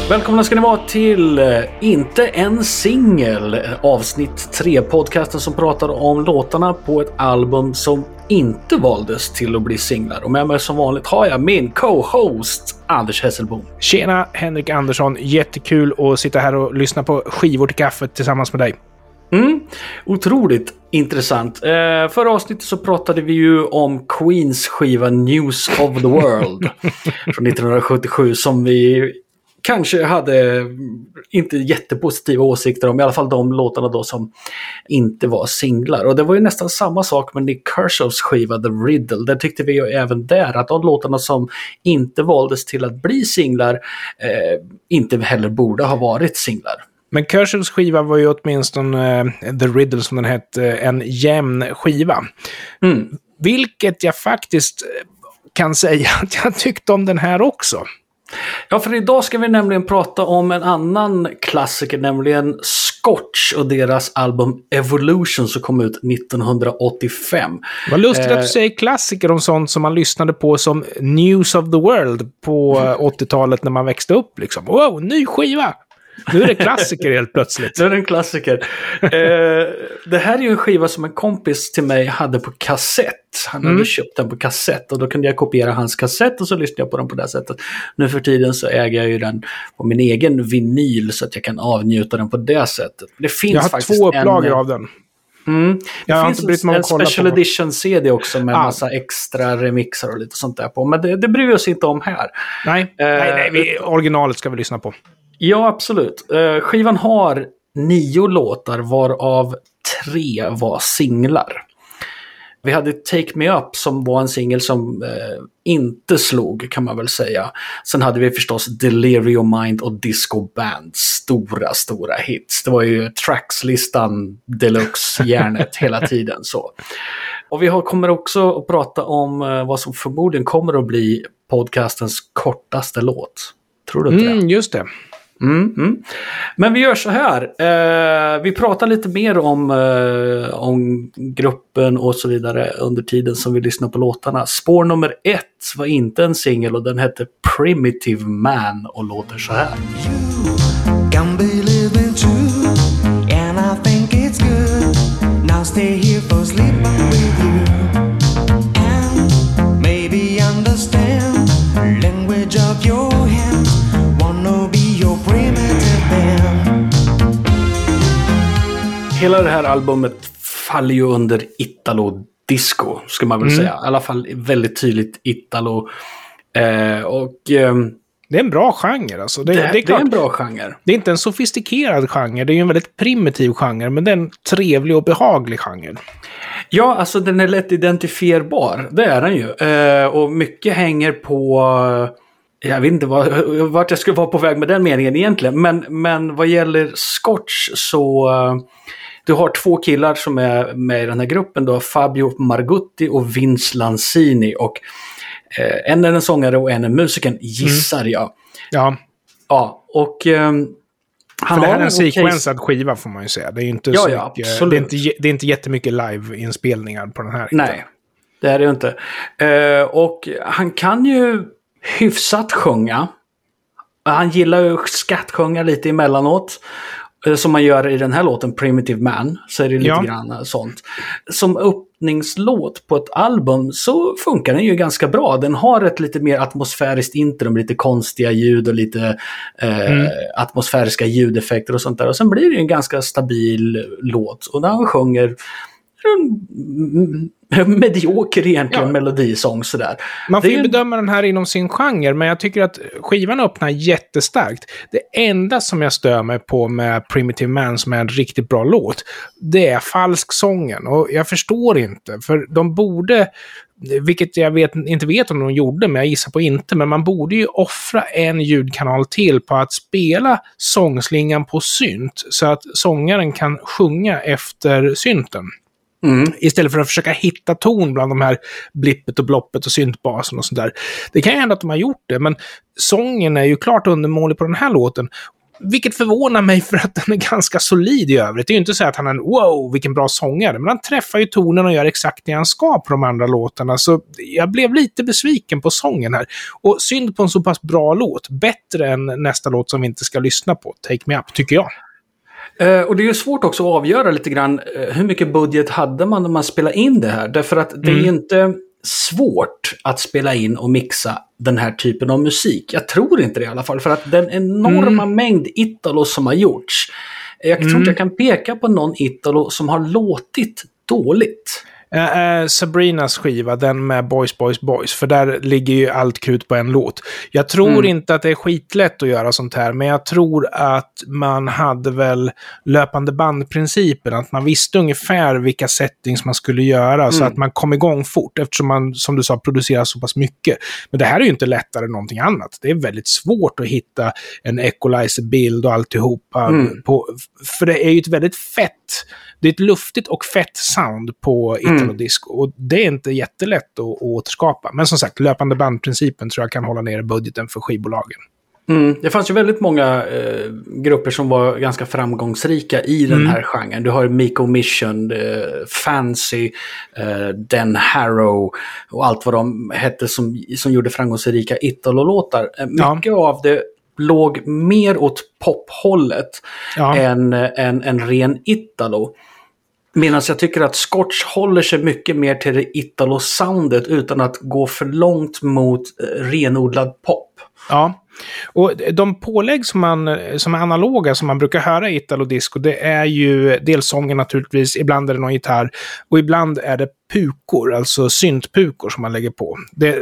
Välkomna ska ni vara till Inte en singel, avsnitt 3, podcasten som pratar om låtarna på ett album som inte valdes till att bli singlar. Och med mig som vanligt har jag min co-host Anders Hesselbom. Tjena, Henrik Andersson. Jättekul att sitta här och lyssna på skivor till kaffet tillsammans med dig. Otroligt intressant. Förra avsnittet så pratade vi ju om Queens skiva News of the World från 1977 som vi kanske hade inte jättepositiva åsikter om, i alla fall de låtarna då som inte var singlar. Och det var ju nästan samma sak med Nick Kershaws skiva The Riddle. Där tyckte vi ju även där att de låtarna som inte valdes till att bli singlar inte heller borde ha varit singlar. Men Kershaws skiva var ju åtminstone The Riddle som den hette, en jämn skiva. Vilket jag faktiskt kan säga att jag tyckte om den här också. Ja, för idag ska vi nämligen prata om en annan klassiker, nämligen Scotch och deras album Evolution som kom ut 1985. Vad lustigt att du säger klassiker om sånt som man lyssnade på som News of the World på 80-talet när man växte upp liksom. Wow, ny skiva! Nu är det klassiker helt plötsligt. Nu är det en klassiker. Det här är ju en skiva som en kompis till mig hade på kassett. Han hade köpt den på kassett och då kunde jag kopiera hans kassett och så lyssnade jag på den på det sättet. Nu för tiden så äger jag ju den på min egen vinyl så att jag kan avnjuta den på det sättet. Det finns jag har faktiskt 2 upplagor av den. Det finns en special edition CD också med massa extra remixar och lite sånt där på. Men det bryr vi oss inte om här. Nej, originalet ska vi lyssna på. Ja, absolut. Skivan har 9 låtar varav 3 var singlar. Vi hade Take Me Up som var en singel som inte slog kan man väl säga. Sen hade vi förstås Delirium Mind och Disco Band. Stora hits. Det var ju trackslistan deluxe järnet hela tiden så. Och vi kommer också att prata om vad som förmodligen kommer att bli podcastens kortaste låt. Tror du inte det? Just det. Men vi gör så här. Vi pratar lite mer om gruppen och så vidare under tiden som vi lyssnar på låtarna. Spår nummer 1 var inte en singel och den hette Primitive Man och låter så här. You can be living true and I think it's good. Now stay here for sleeping with you and maybe understand language of your hands. Wanna be your primitive band. Hela det här albumet faller ju under Italo-disco, ska man väl säga. I alla fall väldigt tydligt Italo. Det är en bra genre. Alltså. Det är en bra genre. Det är inte en sofistikerad genre. Det är ju en väldigt primitiv genre. Men det är en trevlig och behaglig genre. Ja, alltså den är lätt identifierbar. Det är den ju. Och mycket hänger på... Jag vet inte vart jag skulle vara på väg med den meningen egentligen. Men vad gäller Scotch så... Du har 2 killar som är med i den här gruppen. Du har Fabio Margutti och Vince Lanzini. Och en är en sångare och en är musiken, gissar jag. Ja. Ja, och... För det här är en sequensad skiva får man ju säga. Det är inte så mycket, det är inte jättemycket live-inspelningar på den här. Nej, det är det ju inte. Och han kan ju hyfsat sjunga. Han gillar ju skattsjunga lite emellanåt. Som man gör i den här låten Primitive Man. Så är det lite grann sånt. Som öppningslåt på ett album så funkar den ju ganska bra. Den har ett lite mer atmosfäriskt intro med lite konstiga ljud och lite atmosfäriska ljudeffekter och sånt där. Och sen blir det ju en ganska stabil låt. Och när han sjunger medioker egentligen melodisång sådär. Man får ju bedöma den här inom sin genre, men jag tycker att skivan öppnar jättestarkt. Det enda som jag stör mig på med Primitive Man som är en riktigt bra låt, det är falsksången. Och jag förstår inte, för de borde, vilket jag inte vet om de gjorde, men jag gissar på inte, men man borde ju offra en ljudkanal till på att spela sångslingan på synt så att sångaren kan sjunga efter synten. Istället för att försöka hitta ton bland de här blippet och bloppet och syntbasen och sånt där. Det kan ju hända att de har gjort det, men sången är ju klart undermålig på den här låten. Vilket förvånar mig för att den är ganska solid i övrigt. Det är ju inte så att han är en wow, vilken bra sångare. Men han träffar ju tonen och gör exakt det han ska på de andra låtarna. Så jag blev lite besviken på sången här. Och synd på en så pass bra låt. Bättre än nästa låt som vi inte ska lyssna på. Take Me Up, tycker jag. Och det är ju svårt också att avgöra lite grann hur mycket budget hade man när man spelade in det här. Därför att det är ju inte svårt att spela in och mixa den här typen av musik. Jag tror inte det i alla fall. För att den enorma mängd Italo som har gjorts. Jag tror inte jag kan peka på någon Italo som har låtit dåligt. Sabrinas skiva, den med Boys, Boys, Boys, för där ligger ju allt krut på en låt. Jag tror inte att det är skitlätt att göra sånt här, men jag tror att man hade väl löpande bandprincipen, att man visste ungefär vilka settings man skulle göra så att man kom igång fort, eftersom man, som du sa, producerar så pass mycket. Men det här är ju inte lättare än någonting annat. Det är väldigt svårt att hitta en equalizer-bild och alltihopa för det är ju ett väldigt fett, det är ett luftigt och fett sound på Italo-disco. Och det är inte jättelätt att återskapa. Men som sagt, löpande bandprincipen tror jag kan hålla ner budgeten för skivbolagen. Det fanns ju väldigt många grupper som var ganska framgångsrika i den här genren. Du har Miko Mission, Fancy, Den Harrow och allt vad de hette som gjorde framgångsrika Italo-låtar. Mycket av det låg mer åt pophållet än en ren Italo. Medan jag tycker att Scotch håller sig mycket mer till det Italo-soundet utan att gå för långt mot renodlad pop. Ja, och de pålägg som är analoga som man brukar höra i Italo-disco, det är ju dels sången naturligtvis, ibland är det någon gitarr och ibland är det pukor, alltså syntpukor som man lägger på.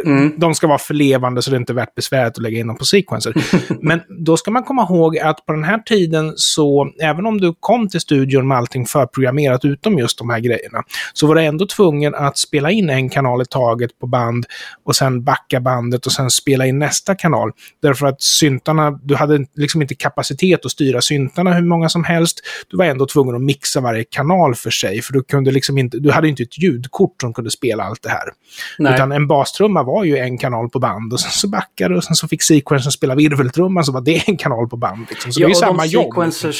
De ska vara förlevande så det är inte värt besväret att lägga in dem på sequencer. Men då ska man komma ihåg att på den här tiden så, även om du kom till studion med allting förprogrammerat utom just de här grejerna, så var du ändå tvungen att spela in en kanal i taget på band och sen backa bandet och sen spela in nästa kanal. Därför att syntarna, du hade liksom inte kapacitet att styra syntarna hur många som helst. Du var ändå tvungen att mixa varje kanal för sig, för du kunde liksom inte, du hade inte ett ljudkort som kunde spela allt det här. Nej. Utan en bastrumma var ju en kanal på band och sen så backade och sen så fick sequencern spela virveltrumman så var det en kanal på band. Liksom. Så det är ju samma jobb.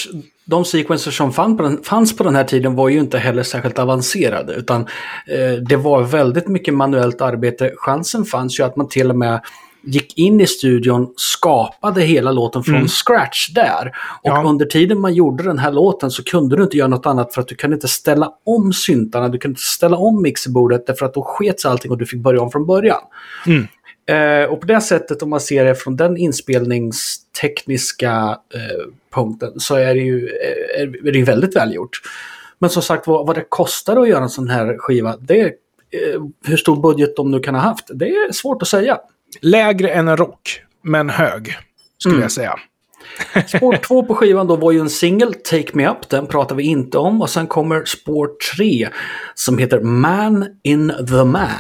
De sequencer som fanns på den här tiden var ju inte heller särskilt avancerade utan det var väldigt mycket manuellt arbete. Chansen fanns ju att man till och med gick in i studion, skapade hela låten från scratch där. Och under tiden man gjorde den här låten så kunde du inte göra något annat för att du kunde inte ställa om syntarna, du kunde inte ställa om mixerbordet därför att då skets allting och du fick börja om från början. Och på det sättet, om man ser det från den inspelningstekniska punkten så är det ju väldigt välgjort. Men som sagt, vad det kostar att göra en sån här skiva, det är hur stor budget de nu kan ha haft, det är svårt att säga. Lägre än en rock, men hög, skulle jag säga. Spår 2 på skivan då var ju en single, Take Me Up, den pratar vi inte om. Och sen kommer spår 3 som heter Man in the Man.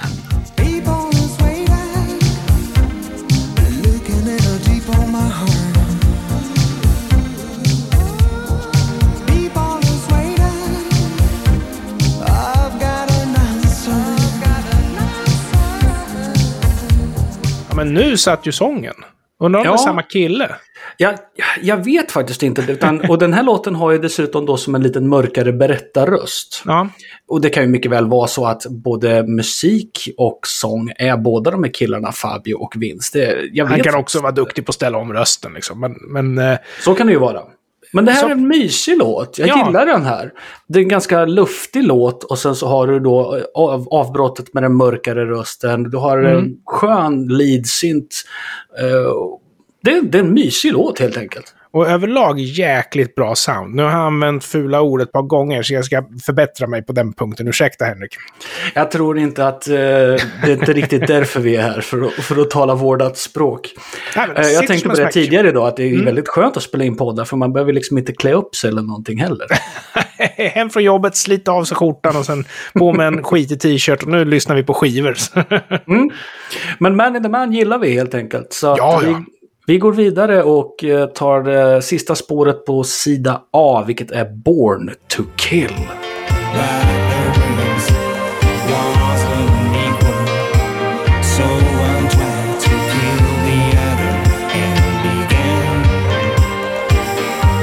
Men nu satt ju sången. Undrar om det är samma kille. Jag vet faktiskt inte. Och den här låten har ju dessutom då som en liten mörkare berättarröst. Ja. Och det kan ju mycket väl vara så att både musik och sång är båda de här killarna, Fabio och Vince. Han kan också vara duktig på att ställa om rösten. Liksom. Men så kan det ju vara. Men det här är en mysig låt. Jag gillar den här. Det är en ganska luftig låt och sen så har du då avbrottet med den mörkare rösten. Du har en skön lead-synt. Det är en mysig låt helt enkelt. Och överlag jäkligt bra sound. Nu har jag använt fula ord ett par gånger så jag ska förbättra mig på den punkten. Ursäkta, Henrik. Jag tror inte att det är inte riktigt därför vi är här, för att tala vårdat språk. Nej, jag tänkte på det tidigare idag, att det är väldigt skönt att spela in poddar, för man behöver liksom inte klä upp sig eller någonting heller. Hem från jobbet, slita av sig skjortan och sen på med en skitig t-shirt och nu lyssnar vi på skivor. Men Man in the Man gillar vi helt enkelt. Så vi går vidare och tar det sista spåret på sida A, vilket är Born to Kill.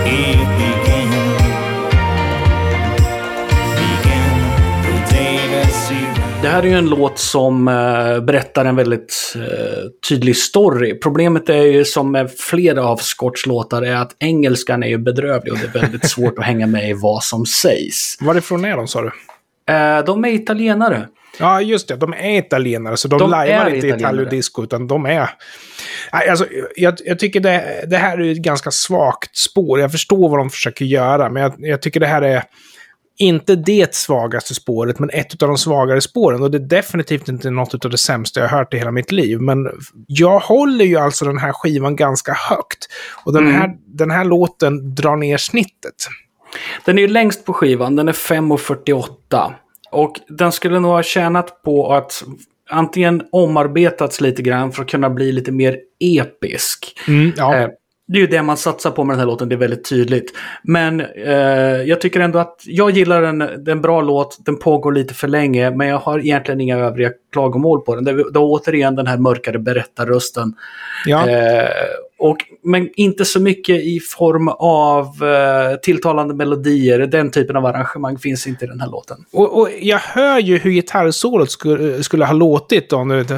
it began. Began the day that she... Det här är ju en låt som berättar en väldigt tydlig story. Problemet är ju som med flera av Scotts låtar är att engelskan är ju bedrövlig och det är väldigt svårt att hänga med i vad som sägs. Varifrån är de, sa du? De är italienare. Ja, just det. De är italienare, så de lajvar inte Italio Disco, utan de är... Alltså, jag tycker det här är ett ganska svagt spår. Jag förstår vad de försöker göra, men jag tycker det här är inte det svagaste spåret, men ett av de svagare spåren. Och det är definitivt inte något av det sämsta jag har hört i hela mitt liv. Men jag håller ju alltså den här skivan ganska högt. Och den här låten drar ner snittet. Den är ju längst på skivan, den är 5:48. Och den skulle nog ha tjänat på att antingen omarbetats lite grann för att kunna bli lite mer episk. Ja. Det är ju det man satsar på med den här låten, det är väldigt tydligt. Men jag tycker ändå att jag gillar den. Det är en bra låt, den pågår lite för länge, men jag har egentligen inga övriga klagomål på den. Det är återigen den här mörkare berättarrösten. Ja. Men inte så mycket i form av tilltalande melodier. Den typen av arrangemang finns inte i den här låten. Och jag hör ju hur gitarrsolot skulle ha låtit.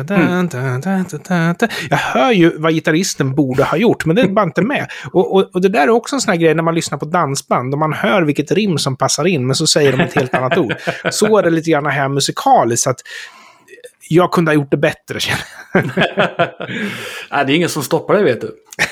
Jag hör ju vad gitarristen borde ha gjort, men det är bara inte med. Och det där är också en sån här grej när man lyssnar på dansband och man hör vilket rim som passar in, men så säger de ett helt annat ord. Så är det lite grann här musikaliskt, att jag kunde ha gjort det bättre, känner jag. Nej, det är ingen som stoppar det, vet du.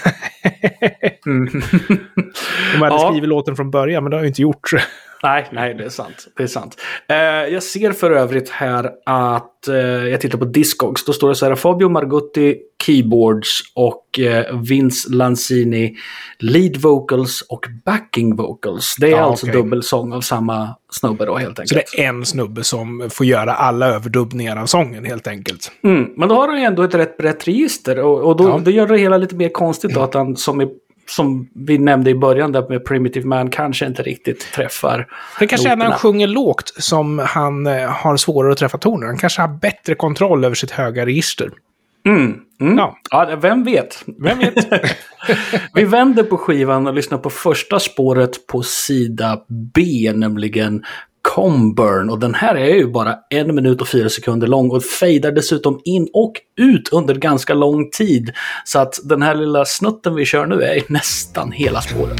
De hade skrivit låten från början, men det har ju inte gjort. Nej, det är sant. Det är sant. Jag ser för övrigt här att jag tittar på Discogs. Då står det så här: Fabio Margotti keyboards och Vince Lanzini lead vocals och backing vocals. Det är alltså dubbelsång av samma snubbe då, helt enkelt. Så det är en snubbe som får göra alla överdubbningar av sången, helt enkelt. Men då har han ju ändå ett rätt brett register och då gör det hela lite mer konstigt då, att han som vi nämnde i början där med Primitive Man kanske inte riktigt träffar. Det kanske är när han sjunger lågt som han har svårare att träffa toner. Han kanske har bättre kontroll över sitt höga register. Ja, vem vet? Vi vänder på skivan och lyssnar på första spåret på sida B, nämligen Comburn, och den här är ju bara 1 minut och 4 sekunder lång och fejdar dessutom in och ut under ganska lång tid, så att den här lilla snutten vi kör nu är nästan hela spåret.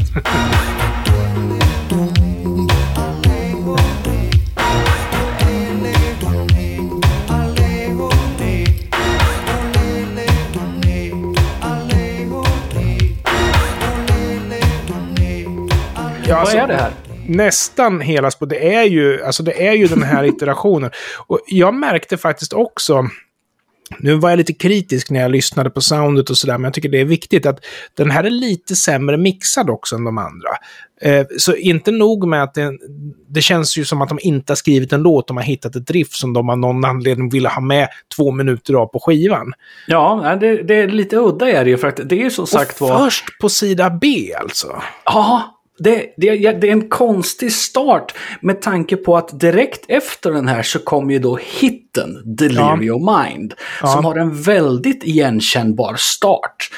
Ja, vad är det här? Nästan hela spår. Det är ju den här iterationen. Och jag märkte faktiskt också, nu var jag lite kritisk när jag lyssnade på soundet och sådär, men jag tycker det är viktigt att den här är lite sämre mixad också än de andra. Så inte nog med att det känns ju som att de inte har skrivit en låt, de har hittat ett riff som de av någon anledning ville ha med 2 minuter av på skivan. Ja, det är lite udda är det ju, för att det är så sagt var... Först på sida B alltså. Ja. Det är en konstig start med tanke på att direkt efter den här så kommer ju då hitten Delirium Mind som har en väldigt igenkännbar start.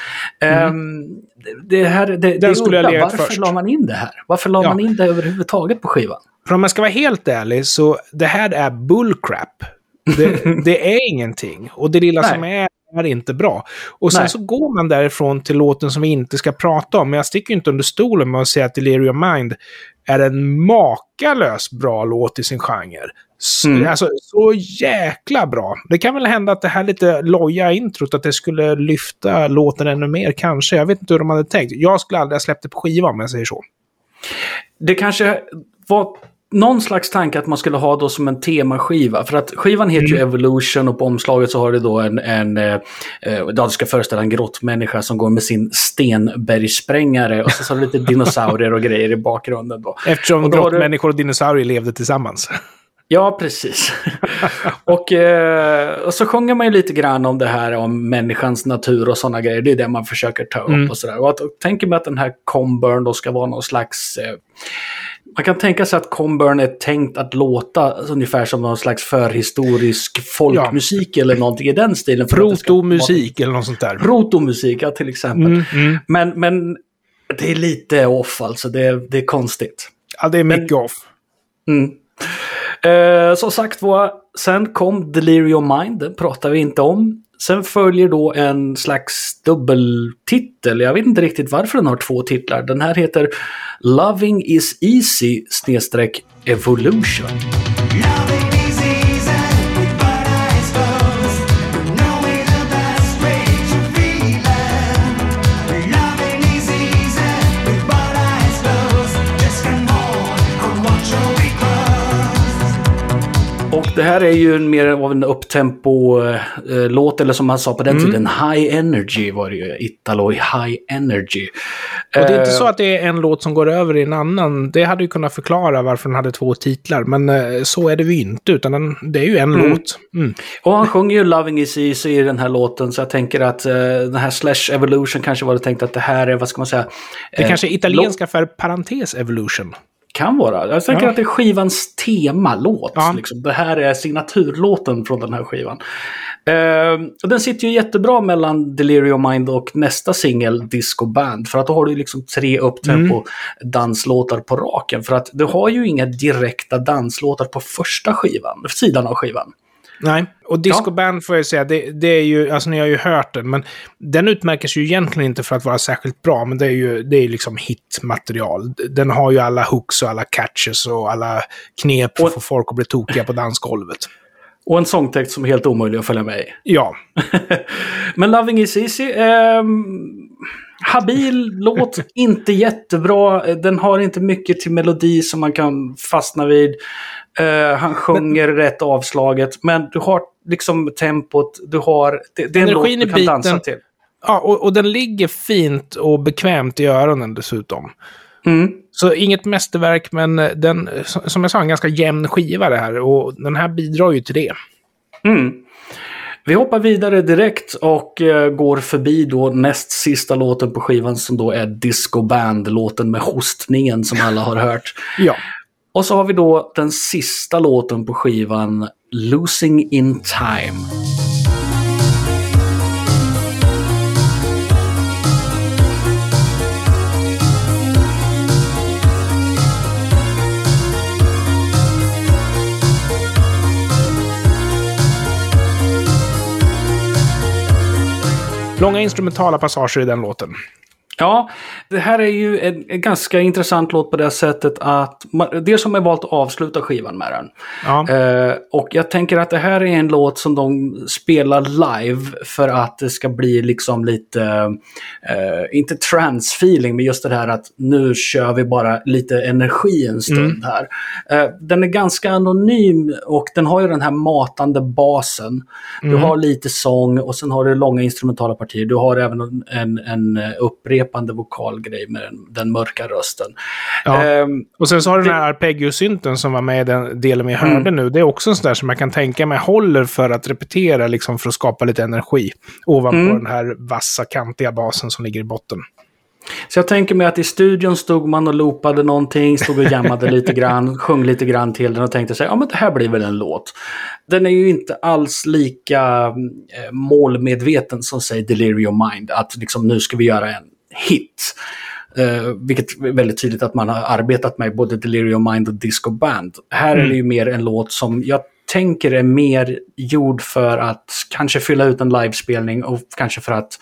Varför la man in det här? Varför la man in det överhuvudtaget på skivan? För om man ska vara helt ärlig så det här är bullcrap. Det är ingenting. Och det lilla som är inte bra. Och sen så går man därifrån till låten som vi inte ska prata om. Men jag sticker inte under stolen med att säga att Delirium Mind är en makalös bra låt i sin genre. Alltså, så jäkla bra. Det kan väl hända att det här lite loja introt, att det skulle lyfta låten ännu mer kanske. Jag vet inte hur de hade tänkt. Jag skulle aldrig ha släppt det på skivan om jag säger så. Det kanske var någon slags tanke att man skulle ha då som en temaskiva. För att skivan heter ju Evolution och på omslaget så har det då det ska föreställa en grottmänniska som går med sin stenbergsprängare och så har det lite dinosaurier och grejer i bakgrunden då. Eftersom grottmänniskor och dinosaurier levde tillsammans. Ja, precis. och så sjunger man ju lite grann om det här om människans natur och sådana grejer. Det är det man försöker ta upp och sådär. Och tänker mig att den här Comburn då ska vara någon slags... man kan tänka sig att Comburn är tänkt att låta ungefär som någon slags förhistorisk folkmusik eller någonting i den stilen. Protomusik eller något sånt där. Protomusik, ja, till exempel. Men Det är lite off alltså, det är konstigt. Ja, det är mycket off. Som sagt var, sen kom Delirium Mind, den pratar vi inte om. Sen följer då en slags dubbeltitel. Jag vet inte riktigt varför den har 2 titlar. Den här heter Loving is Easy /Evolution. Och det här är ju mer av en upptempo-låt, eller som man sa på den tiden, High Energy var det ju. Italo High Energy. Och det är inte så att det är en låt som går över i en annan. Det hade ju kunnat förklara varför den hade 2 titlar. Men så är det ju inte, utan det är ju en låt. Och han sjunger ju Loving is Easy i den här låten, så jag tänker att den här /Evolution kanske var det tänkt att det här är, vad ska man säga? Det kanske är italienska för parentes Evolution. Kan vara. Jag tänker att det är skivans temalåt. Ja. Liksom. Det här är signaturlåten från den här skivan. Och den sitter ju jättebra mellan Delirium Mind och nästa singel Disco Band. För att då har du liksom 3 upptempo danslåtar på raken. För att du har ju inga direkta danslåtar på första sidan av skivan. Nej, och Disco Band får jag säga, det är ju, alltså ni har ju hört den, men den utmärker sig ju egentligen inte för att vara särskilt bra, men det är liksom hitmaterial. Den har ju alla hooks och alla catches och alla knep för att få folk att bli tokiga på dansgolvet. Och en sångtext som är helt omöjlig att följa med i. Ja. Men Loving is Easy, habil låt, inte jättebra. Den har inte mycket till melodi som man kan fastna vid. Han sjunger rätt avslaget, men du har liksom tempot, det är en låt du kan dansa till. Ja, och den ligger fint och bekvämt i öronen dessutom. Så inget mästerverk, men den, som jag sa, en ganska jämn skiva det här, och den här bidrar ju till det. Vi hoppar vidare direkt och går förbi då näst sista låten på skivan, som då är Disco Band-låten med hostningen som alla har hört. Ja. Och så har vi då den sista låten på skivan, Losing in Time. Långa instrumentala passager i den låten. Ja, det här är ju en ganska intressant låt på det sättet att det som är valt att avsluta skivan med den. Ja. Och jag tänker att det här är en låt som de spelar live för att det ska bli liksom lite, inte trance-feeling, men just det här att nu kör vi bara lite energi en stund här. Den är ganska anonym och den har ju den här matande basen. Du har lite sång och sen har du långa instrumentala partier. Du har även en upprepande vokalgrej med den mörka rösten. Ja. Och sen så har du den här arpeggio-synten som var med i den delen vi hörde nu. Det är också en sån där som man kan tänka mig håller för att repetera, liksom för att skapa lite energi ovanpå den här vassa, kantiga basen som ligger i botten. Så jag tänker mig att i studion stod man och loopade någonting, stod och jammade lite grann, sjöng lite grann till den och tänkte sig, ja men det här blir väl en låt. Den är ju inte alls lika målmedveten som säger Delirium Mind, att liksom nu ska vi göra en hit. Vilket är väldigt tydligt att man har arbetat med både Delirium Mind och Disco Band. Här är det ju mer en låt som jag tänker är mer gjord för att kanske fylla ut en livespelning och kanske för att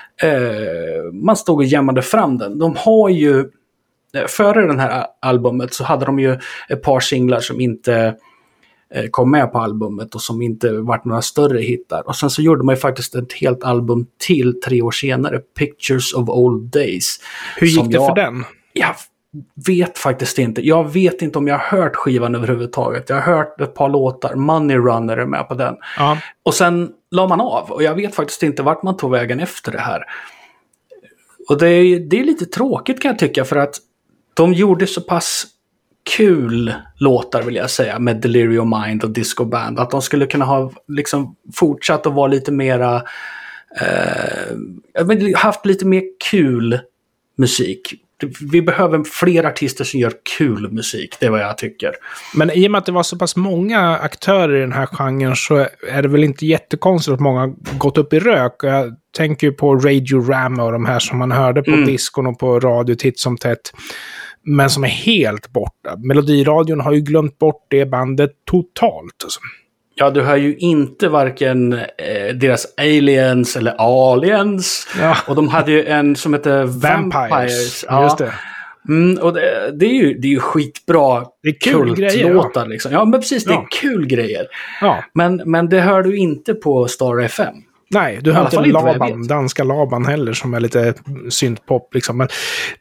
man stod och jammade fram den. De har ju, före den här albumet så hade de ju ett par singlar som inte kom med på albumet och som inte varit några större hittar. Och sen så gjorde man ju faktiskt ett helt album till 3 år senare, Pictures of Old Days. Hur gick det för den? Jag vet faktiskt inte. Jag vet inte om jag har hört skivan överhuvudtaget. Jag har hört ett par låtar. Money Runner är med på den. Ja. Och sen la man av. Och jag vet faktiskt inte vart man tog vägen efter det här. Och det är lite tråkigt kan jag tycka, för att de gjorde så pass kul låtar vill jag säga med Delirium Mind och Disco Band, att de skulle kunna ha liksom fortsatt att vara lite mera haft lite mer kul musik Vi behöver fler artister som gör kul musik, det är vad jag tycker. Men i och med att det var så pass många aktörer i den här genren så är det väl inte jättekonstigt att många gått upp i rök. Jag tänker ju på Radio Rama och de här som man hörde på diskon och på radio titt som tätt. Men som är helt borta. Melodiradion har ju glömt bort det bandet totalt. Alltså. Ja, du hör ju inte varken deras Aliens eller Aliens. Ja. Och de hade ju en som heter Vampires. Ja. Just det. Och det är ju skitbra. Det är kul grejer. Ja. Liksom. Ja, men precis. Det är kul grejer. Ja. Men det hör du inte på Star FM. Nej, du hör inte Laban, danska Laban heller som är lite syntpop liksom. Men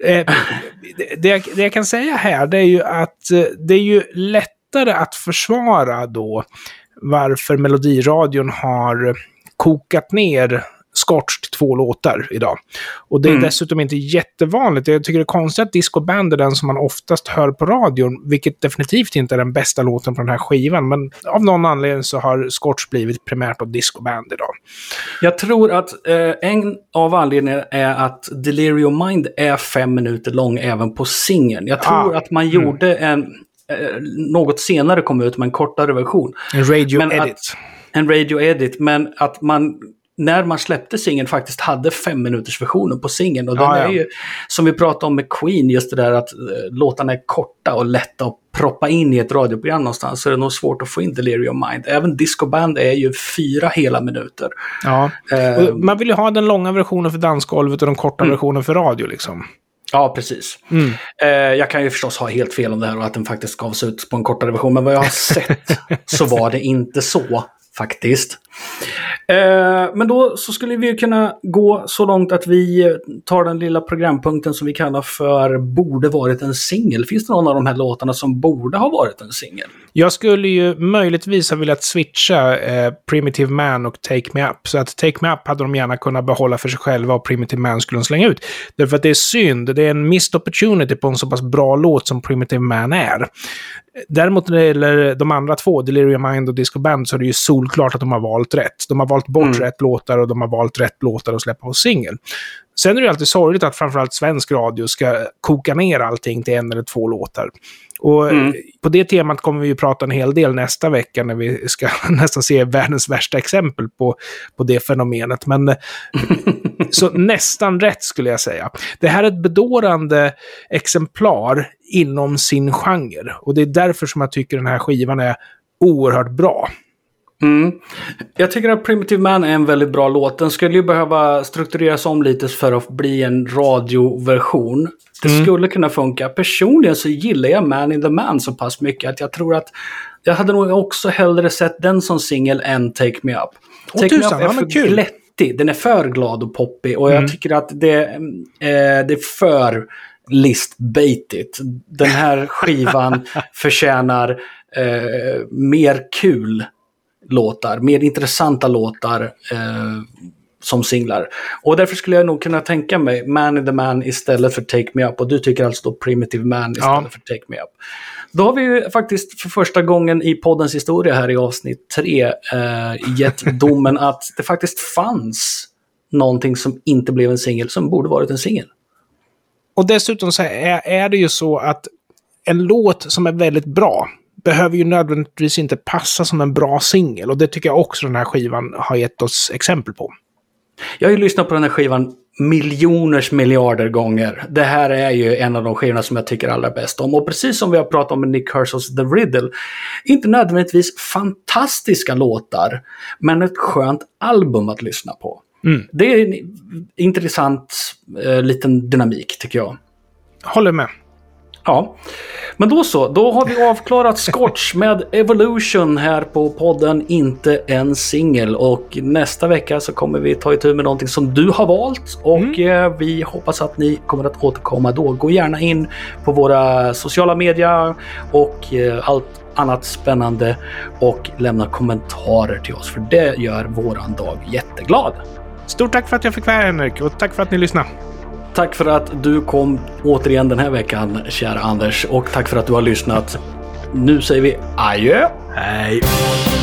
det jag kan säga här, det är ju att det är ju lättare att försvara då varför Melodiradion har kokat ner Scorched 2 låtar idag. Och det är dessutom inte jättevanligt. Jag tycker det är konstigt att Disco Band är den som man oftast hör på radion, vilket definitivt inte är den bästa låten på den här skivan, men av någon anledning så har Scorched blivit primärt av Disco Band idag. Jag tror att en av anledningarna är att Delirium Mind är 5 minuter lång även på singeln. Jag tror att man gjorde en något senare kom ut med en kortare version. En radio edit, men att man när man släppte singeln faktiskt hade 5 minuters versionen på singeln. Och den är ju, som vi pratade om med Queen, just det där att låtarna är korta och lätta att proppa in i ett radioprogram någonstans, så är det nog svårt att få in Delirium Mind. Även Disco Band är ju 4 hela minuter. Ja, man vill ju ha den långa versionen för dansgolvet och den korta versionen för radio liksom. Ja, precis. Jag kan ju förstås ha helt fel om det här och att den faktiskt gavs ut på en kortare version, men vad jag har sett så var det inte så faktiskt. Men då så skulle vi kunna gå så långt att vi tar den lilla programpunkten som vi kallar för borde varit en singel. Finns det någon av de här låtarna som borde ha varit en singel? Jag skulle ju möjligtvis ha velat switcha Primitive Man och Take Me Up. Så att Take Me Up hade de gärna kunnat behålla för sig själva och Primitive Man skulle de slänga ut. Därför att det är synd. Det är en missed opportunity på en så pass bra låt som Primitive Man är. Däremot när det gäller de andra två, Delirium Mind och Disco Band, så är det ju solklart att de har valt rätt. De har valt bort rätt låtar och de har valt rätt låtar att släppa på singel. Sen är det alltid sorgligt att framförallt svensk radio ska koka ner allting till 1 eller 2 låtar. Och på det temat kommer vi ju prata en hel del nästa vecka när vi ska nästan se världens värsta exempel på det fenomenet. Men så nästan rätt skulle jag säga. Det här är ett bedårande exemplar inom sin genre. Och det är därför som jag tycker den här skivan är oerhört bra. Jag tycker att Primitive Man är en väldigt bra låt. Den skulle ju behöva struktureras om lite för att bli en radioversion. Det skulle kunna funka. Personligen så gillar jag Man in the Man så pass mycket att jag tror att jag hade nog också hellre sett den som singel än Take Me Up. Take Me Up är för glättig. Den är för glad och poppig och jag tycker att det är för listbaitigt. Den här skivan förtjänar mer kul låtar, mer intressanta låtar som singlar. Och därför skulle jag nog kunna tänka mig Man in the Man istället för Take Me Up. Och du tycker alltså då Primitive Man istället för Take Me Up. Då har vi ju faktiskt för första gången i poddens historia här i avsnitt 3 gett domen att det faktiskt fanns någonting som inte blev en singel som borde varit en singel. Och dessutom så är det ju så att en låt som är väldigt bra behöver ju nödvändigtvis inte passa som en bra singel. Och det tycker jag också den här skivan har gett oss exempel på. Jag har ju lyssnat på den här skivan miljarder gånger. Det här är ju en av de skivorna som jag tycker allra bäst om. Och precis som vi har pratat om med Nick Kershaw's The Riddle, inte nödvändigtvis fantastiska låtar, men ett skönt album att lyssna på. Det är en intressant liten dynamik tycker jag. Håller med. Ja, men då så. Då har vi avklarat Scorch med Evolution här på podden Inte en singel. Och nästa vecka så kommer vi ta itu med någonting som du har valt. Och vi hoppas att ni kommer att återkomma då. Gå gärna in på våra sociala medier och allt annat spännande och lämna kommentarer till oss. För det gör våran dag jätteglad. Stort tack för att jag fick vara här, Henrik. Och tack för att ni lyssnade. Tack för att du kom återigen den här veckan, kära Anders. Och tack för att du har lyssnat. Nu säger vi adjö. Hej.